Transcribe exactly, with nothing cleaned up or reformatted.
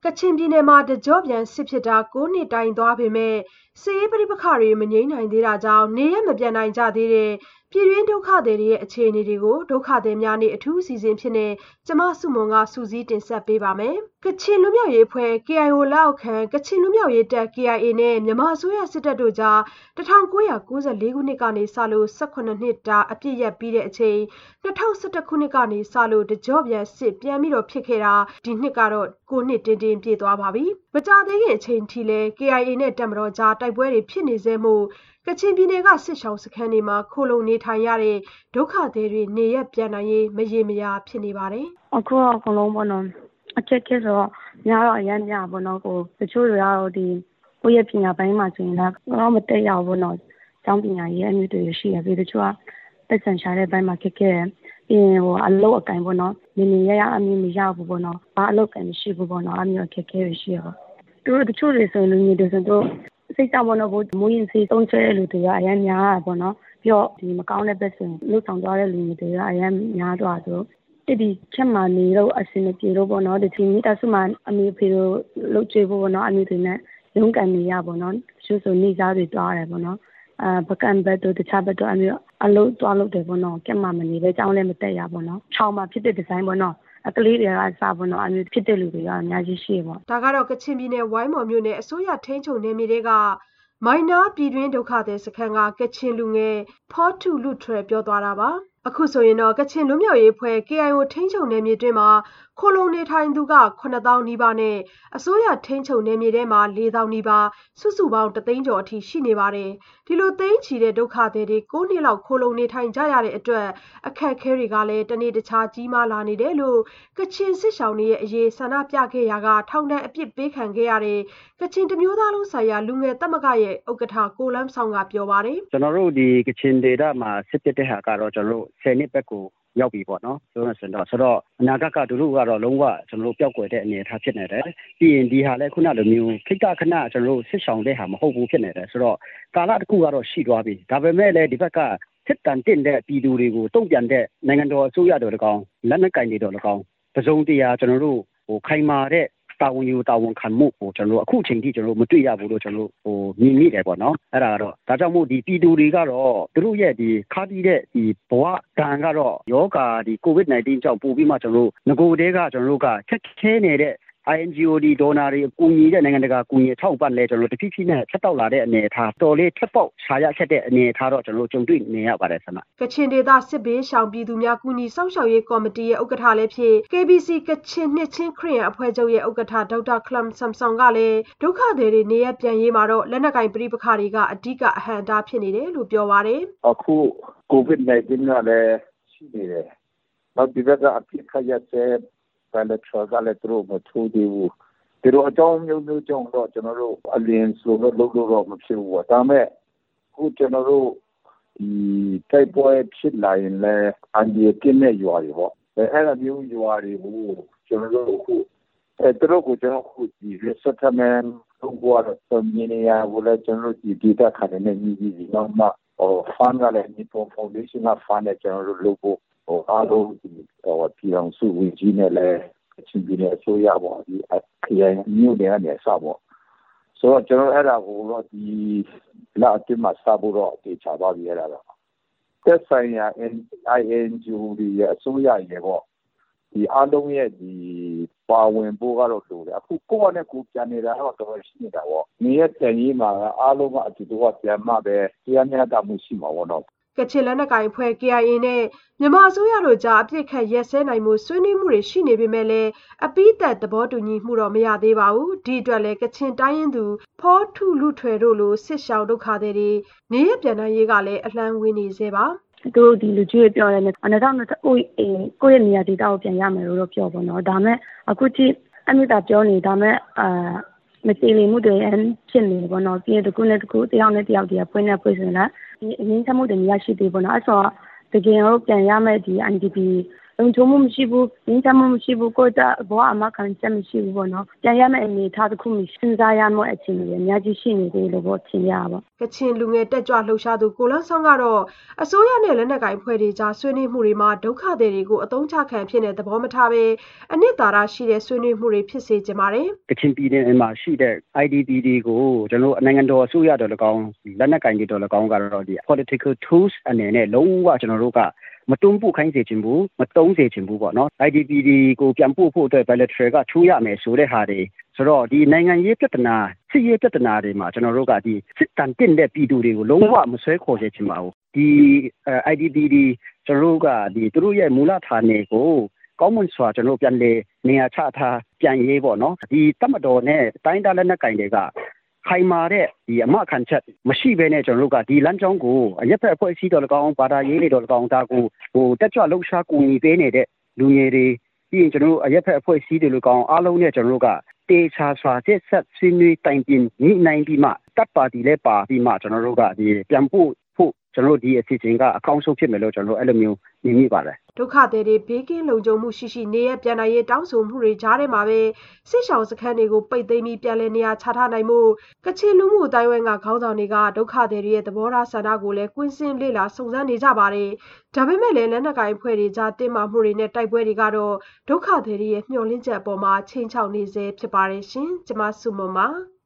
ကချင်ပြည်နယ်မှာတကြော့ပြန်စစ်ဖြစ်တာ၉နှစ်တိုင်သွားပေမဲ့စစ်ရေးပဋိပက္ခတွေမငြိမ်းနိုင်သေးတာကြောင့်နေရပ်မပြန်နိုင်ကြသေးတဲ့ပြည်တွင်းဒုက္ခသည်တွေရဲ့အခြေအနေတွေကိုဒုက္ခသည်များနေ့အထူးအစီအစဉ်ဖြစ်နေကျမစုမွန်ကစူးစီးတင်ဆက်ပေးပါမယ်။ကချင်လူမျိုးရေးအဖွဲ့ K I O လက်အောက်ခံကချင်လူမျိုးရေးတပ် K I A နဲ့မြန်မာအစိုးရစစ်တပ်တို့ကြား၁၉၉၄ခုနှစ်ကနေစလို့၁၈နှစ်တာအပြည့်ရက်ပြီးတဲ့အချိန်၂၀၁၁ခုနှစ်ကနေစလို့တကြော့ပြန်စစ်ပြန်ပြီးတော့ဖြစ်ခဲ့တာဒီနှစ်ကတော့၉နှစ်တင်းတင်းပြည့်သွားပါပြီ။မကြသေးခင်အချိန်ထိလဲ K I A နဲ့တပ်မတော်ကြားတိုက်ပွဲတွေဖြစ်နေစေမှုကချင်ပြည်နယ်ကစစ်ရှောင်းစခန်းတွေမှာခိုလုံနေထိုင်ရတဲ့ဒုက္ခသည်တွေနေရပြန်နိုင်ရေးမရေမရာဖြစ်နေပါတယ်။အခုအကုန်လုံးပေါ့နော်အချက်ချက်ဆိုတော့များတော့အရမ်းများပေါ့နော်ကိုတချို့တွေကတော့ဒီကိုယ့်ရဲ့ပညာပိုင်းမှာဆိုရင်တော့မတက်ရဘူးပေါ့နော်ကျောင်းပညာရေးအမျိုးတွေရှိရပြီးတချို့ကတက်ဆန်ရှာတဲ့ဘက်မှာခက်ခဲတယ်ပြီးရင်ဟိုအလုပ်အကင်ပေါ့နော်နေနေရရအမျိုးမရဘူးပေါ့နော်ဘာအလုပ်ကင်မရှိဘူးပေါ့နော်အမျိုးခက်ခဲရရှိရပါသူတို့တချို့တွေဆိုရင်လူမျိုးတွေဆိုတော့စိတ်ကြောင့်ပေါ့နော်ဘို့မူရင်စီသုံးချဲလူတွေကအရင်များတာပေါ့နော်ပြီးတော့ဒီမကောင်းတဲ့ဘက်ဆိုရင်လှုပ်ဆောင်သွားတဲ့လူတွေကအရင်များသွားဆိုတဒီချက်မှနေတော့အစင်ပြေတော့ပေါ့နော်ဒီทีမိသားစုမှာအမေဖေတို့လှုပ်ကြည့်ဖို့ပေါ့နော်အမျိုးတွေနဲ့ရုန်းကန်နေရပေါ့နော်ရှို့ဆိုနေသားတွေတွားတယ်ပေါ့နော်အာပကံဘက်တို့တခြားဘက်တို့အမျိုးအလုပ်တွားလုပ်တယ်ပေါ့နော်ကက်မှမနေပဲကြောင်းလည်းမတက်ရပေါ့နော်ချောင်းမှာဖြစ်တဲ့ဒီဇိုင်းပေါ့နော်အကလေးတွေကစားပေါ့နော်အမျိုးဖြစ်တဲ့လူတွေကအများကြီးရှိပေါ့ဒါကတော့ကချင်ပြည်နယ်ဝိုင်းမော်မြို့နယ်အစိုးရထိန်းချုပ်နယ်မြေတွေကမိုင်းနာပြည်တွင်းဒုက္ခသည်စခန်းကကချင်လူငယ်ဖောထုလူထွဲပြောသွားတာပါအခုဆိုရင်တော့ကချင်လူမျိုးရေးအဖွဲ့ K I O ထိန်းချုပ်နယ်မြေတွင်းမှာခိုလုံနေထိုင်သူကခုနှစ်သောင်းနီးပါးနဲ့အစိုးရထိန်းချုပ်နယ်မြေထဲမှာလေးသောင်းနီးပါးစုစုပေါင်းတသိန်းကျော်အထိရှိနေပါတယ်ဒီလိုသိန်းချီတဲ့ဒုက္ခသည်တွေကိုနှစ်လောက်ခိုလုံနေထိုင်ကြရတဲ့အတွက်အခက်အခဲတွေကလည်းတနေ့တခြားကြီးမားလာနေတယ်လို့ကချင်စစ်ရှောင်တွေရဲ့အရေးဆန္ဒပြခဲ့ရာကထောင်ဒဏ်အပြစ်ပေးခံခဲ့ရတဲ့ကချင်တမျိုးသားလုံးဆိုင်ရာလူငယ်သမဂ္ဂရဲ့ဥက္ကဋ္ဌကိုလမ်းဆောင်ကပြောပါတယ်ကျွန်တော်တို့ဒီကချင်ဒေသမှာစစ်တပ်တဲ့ဟာကတော့ကျွန်တော်တို့ဆယ်နှစ်ဘက်ကိုရောက်ပြီပေါ့နော်ဆိုတော့ဆိုတော့ဆိုတော့အနာဂတ်ကတို့ကတော့လုံးဝကျွန်တော်တို့ပျောက်ကွယ်တဲ့အနေအထားဖြစ်နေတယ်ပြီးရင်ဒီဟာလည်းခုနလိုမျိုးခိကခဏကျွန်တော်တို့စစ်ဆောင်တဲ့ဟာမဟုတ်ဘူးဖြစ်နေတယ်ဆိုတော့ကာလတစ်ခုကတော့ရှိသွားပြီဒါပေမဲ့လည်းဒီဘက်ကစစ်တမ်းတင်တဲ့ပြည်သူတွေကိုတုံ့ပြန်တဲ့နိုင်ငံတော်အစိုးရတော်တကောင်လက်နက်ကင်တွေတော်တကောင်ပစုံတရားကျွန်တော်တို့ဟိုခိုင်မာတဲ့တာဝန်ယူတာဝန်ခံမှုကိုကျွန်တော်တို့အခုချိန်ထိကျွန်တော်တို့မတွေ့ရဘူးလို့ကျွန်တော်တို့ဟိုမြင်မိတယ်ပေါ့နော်အဲ့ဒါကတော့ဒါကြောင့်မို့ဒီပြည်သူတွေကတော့သူတို့ရဲ့ဒီခါးပြီးတဲ့ဒီဘဝတန်ကတော့ယောဂါဒီ COVID 19 ကြောင့်ပို့ပြီးမှကျွန်တော်တို့ငကိုတဲကကျွန်တော်တို့ကချက်ခဲနေတဲ့ I N G O ဒီဒေါ်နာတွေအကူအညီတဲ့နိုင်ငံတကာအကူအညီထောက်ပံ့လဲကျွန်တော်တို့တဖြည်းဖြည်းနဲ့ဆက်တောက်လာတဲ့အနေအထားတော်လေးထက်ပေါက်ရှာရချက်တဲ့အနေအထားတော့ကျွန်တော်တို့ကြုံတွေ့နေရပါတယ်ဆမကချင်ဒေသစစ်ဘေးရှောင်ပြည်သူများကူညီစောင့်ရှောက်ရေးကော်မတီရဲ့ဥက္ကဋ္ဌလည်းဖြစ် K B C ကချင်နှစ်ချင်းခရစ်ယာန်အဖွဲ့ချုပ်ရဲ့ဥက္ကဋ္ဌဒေါက်တာခလမ်ဆမ်ဆောင်ကလည်းဒုက္ခသည်တွေနေရပြန်ရေးမှာတော့လက်နက်ကင်ပဋိပက္ခတွေကအဓိကအဟန့်အတားဖြစ်နေတယ်လို့ပြောပါတယ်အခု COVID 19 ကလည်းရှိနေတယ်နောက်ဒီဘက်ကအဖြစ်ခရရတဲ့ဘယ်လိုချောကလည်းသူတို့မထိုးသေးဘူးဒီလိုအကြောင်းမျိုးမျိုးကြောင့်တော့ကျွန်တော်တို့အလင်းဆိုတော့လုပ်လို့တော့မဖြစ်ဘူးပေါ့ဒါမဲ့အခုကျွန်တော်တို့ဒီတိုက်ပွဲဖြစ်လာရင်လည်းအန်ဒီကင်းနဲ့ရွာတွေပေါ့အဲ့ဒါမျိုးရွာတွေကိုကျွန်တော်တို့အခုအဲ့တို့ကိုကျွန်တော်အခုဒီ resettlement လုပ်ဖို့တော့မြင်နေရဘူးလေကျွန်တော်တို့ဒီ data ခါနဲ့ညီညီဒီတော့မှဟို fund ကလည်း Nippon Foundation က fund နဲ့ကျွန်တော်တို့လုပ်ဖို့ဟိုအားလုံးဒီဟိုပြည်အောင်စုဝင်ကြီးနဲ့လည်းအချင်းပြည်နယ်အစိုးရပေါ့ဒီခရိုင်မြို့နယ်ကနေစပေါ့ဆိုတော့ကျွန်တော်အဲ့ဒါကိုတော့ဒီလာအတိမစဖို့တော့တေချာပါပြီအဲ့ဒါတော့သက်ဆိုင်ရာ I N G O ဒီအစိုးရရေပေါ့ဒီအားလုံးရဲ့ဒီပါဝင်ဖို့ကတော့လိုတယ်အခုကိုယ့်နဲ့ကိုယ်ပြန်နေတာတော့တော်တော်ရှိနေတာပေါ့နေရပြန်ရေးမှာအားလုံးကအတူတူကပြန်မှပဲတရားမျှတမှုရှိမှာပေါ့နော်ကချင်လက်နက်ကိုင်အဖွဲ့ K I A နဲ့မြန်မာအစိုးရတို့ကြားအပြစ်ခတ်ရက်စဲနိုင်မှုဆွေးနွေးမှုတွေရှိနေပေမဲ့လည်းအပိသက်သဘောတူညီမှုတော့မရသေးပါဘူးဒီအတွက်လည်းကချင်တိုင်းရင်းသူဖောထုလူထွဲတို့လိုစစ်ရှောင်ဒုက္ခသည်တွေနေရပြန်နိုင်ရေးကလည်းအလံဝင်းနေစေပါသူတို့ဒီလူကြီးပြောတယ်နဲ့၂၀၂၀ကိုကိုယ့်ရဲ့နေရာဒေသကိုပြန်ရမယ်လို့တော့ပြောပါတော့ဒါမဲ့အခုကြည့်အမြင့်တာပြောနေဒါမဲ့အာမတည်လီမှုတွေဖြစ်နေပေါ့နော်ပြည်သူကလည်းတကူတယောက်နဲ့တယောက်တည်းဖွင့်နေဖွင့်စင်လားဒီအရင်းချမှုတွေရရှိသေးပေါ့နော်အဲ့ဆိုတကယ်တော့ပြန်ရမယ်ဒီ I D P လုံခြုံမှုမရှိဘူးငြိမ်းချမ်းမှုမရှိဘူးကိုယ့်အဘောအမခံချက်မရှိဘူးပေါ့နော်ပြန်ရမယ့်အနေအထားတစ်ခုမျိုးစဉ်းစားရမယ့်အခြေအနေတွေအများကြီးရှိနေသေးလို့ပေါ့ထင်ရပါကချင်လူငယ်တက်ကြွလှုပ်ရှားသူကိုလန်းဆောင်ကတော့အစိုးရနဲ့လက်နက်ကိုင်အဖွဲ့တွေကြားဆွေးနွေးမှုတွေမှာဒုက္ခသည်တွေကိုအသုံးချခံဖြစ်တဲ့သဘောမထားဘဲအနှစ်သာရရှိတဲ့ဆွေးနွေးမှုတွေဖြစ်စေချင်ပါတယ်ကချင်ပြည်နယ်မှာရှိတဲ့ I D P တွေကိုကျွန်တော်နိုင်ငံတော်အစိုးရတော်၎င်းလက်နက်ကိုင်တွေတော်၎င်းကတော့ဒီ political tools အနေနဲ့လုံးဝကျွန်တော်တို့ကမတုံ့ပို့ခိုင်းစေချင်ဘူးမတုံးစေချင်ဘူးပေါ့နော် I D P တွေကိုပြန်ပို့ဖို့အတွက် bilateral ကထိုးရမယ်ဆိုတဲ့ဟာတွေဆိုတော့ဒီနိုင်ငံရေးပြဿနာစစ်ရေးပြဿနာတွေမှာကျွန်တော်တို့ကဒီစစ်တမ်းတင်တဲ့ပြည်သူတွေကိုလုံးဝမဆွဲခေါ်စေချင်ပါဘူးဒီ I D P တွေကျွန်တော်တို့ကဒီသူတို့ရဲ့မူလဌာနေကိုကောင်းမွန်စွာကျွန်တော်ပြန်လေနေရာချထားပြန်ရေးပေါ့နော်ဒီတမတော်နဲ့တိုင်းဒေသလက်နက်ကင်တွေကခိုင်မာတဲ့ဒီအမခံချက်မရှိဘဲနဲ့ကျွန်တော်တို့ကဒီလမ်းကြောင်းကိုအရက်ဖက်အဖွဲ့အစည်းတော်၎င်းဘာသာရေးတွေတော်၎င်းဒါကိုဟိုတက်ကြွလှုပ်ရှားကူညီပေးနေတဲ့လူငယ်တွေပြီးရင်ကျွန်တော်တို့အရက်ဖက်အဖွဲ့အစည်းတွေ၎င်းအားလုံးနဲ့ကျွန်တော်တို့ကတေချာစွာဆက်ဆက်ဆွေးနွေးတိုင်ပင်ညှိနှိုင်းပြီးမှတပ်ပါတီလဲပါပြီးမှကျွန်တော်တို့ကဒီပြန်ဖို့ဖို့ကျွန်တော်တို့ဒီအစီအစဉ်ကအကောင်းဆုံးဖြစ်မယ်လို့ကျွန်တော်တို့အဲ့လိုမျိုးမြင်မိပါတယ်ဒုက္ခသည်တွေဘေးကင်းလုံခြုံမှုရှိရှိနေရပြန်နိုင်ရေးတောင်းဆိုမှုတွေကြားထဲမှာပဲစစ်ဆောင်စခန်းတွေကိုပိတ်သိမ်းပြီးပြန်လည်နေရာချထားနိုင်မှုကချင်လူမှုအတိုင်းဝိုင်းကခေါင်းဆောင်တွေကဒုက္ခသည်တွေရဲ့သဘောထားဆန္ဒကိုလည်းကွင်းစင်းလေ့လာစုံစမ်းနေကြပါတယ်ဒါပေမဲ့လည်းလက်နက်ကိုင်အဖွဲ့တွေကြားတင်းမာမှုတွေနဲ့တိုက်ပွဲတွေကတော့ဒုက္ခသည်တွေရဲ့မျှော်လင့်ချက်အပေါ်မှာချိန်ချောက်နေစေဖြစ်ပါတယ်ရှင်ကျမစုမမ